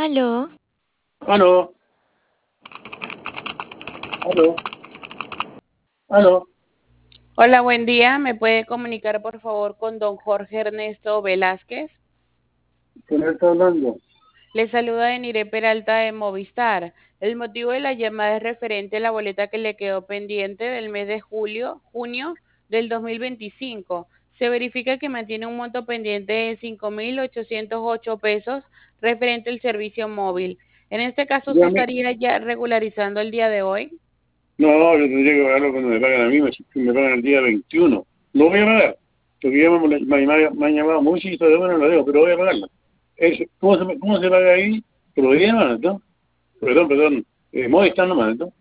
Aló, Aló, aló, aló. Hola, buen día. ¿Me puede comunicar por favor con don Jorge Ernesto Velázquez? ¿Quién está hablando? Le saluda Deniré Peralta de Movistar. El motivo de la llamada es referente a la boleta que le quedó pendiente del mes de junio del 2025. Se verifica que mantiene un monto pendiente de 5.808 pesos referente al servicio móvil. En este caso, ¿usted Dígame. estaría ya regularizando el día de hoy? No, yo tendría que pagarlo cuando me pagan a mí, me pagan el día 21. Lo voy a pagar, porque ya me han llamado mucho y todavía no lo digo, pero voy a pagarlo. ¿Cómo se paga ahí? Por los días, ¿no? Perdón. Movistar nomás, ¿no?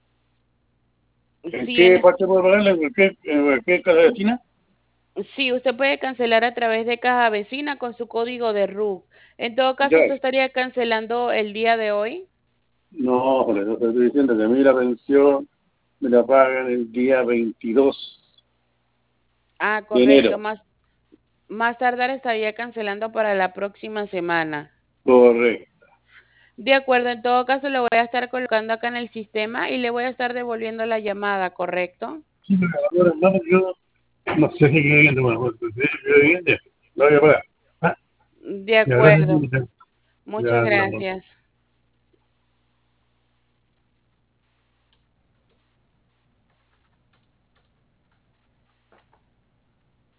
¿En Sí, qué parte puedo pagarla? ¿En qué casa de China? Sí, usted puede cancelar a través de Caja Vecina con su código de RUC. En todo caso, Ya. usted estaría cancelando el día de hoy. No, por eso te estoy diciendo que a mí la pensión me la pagan el día 22 Ah, de correcto. enero. Más tardar estaría cancelando para la próxima semana. Correcto. De acuerdo, en todo caso lo voy a estar colocando acá en el sistema y le voy a estar devolviendo la llamada, ¿correcto? Sí, pero ahora, hermano, yo no sé si quedé bien, bueno, pues, si quedé bien, ya, lo voy a pagar. Ah, De ya, gracias, acuerdo. señorita. Muchas Ya hablamos. gracias.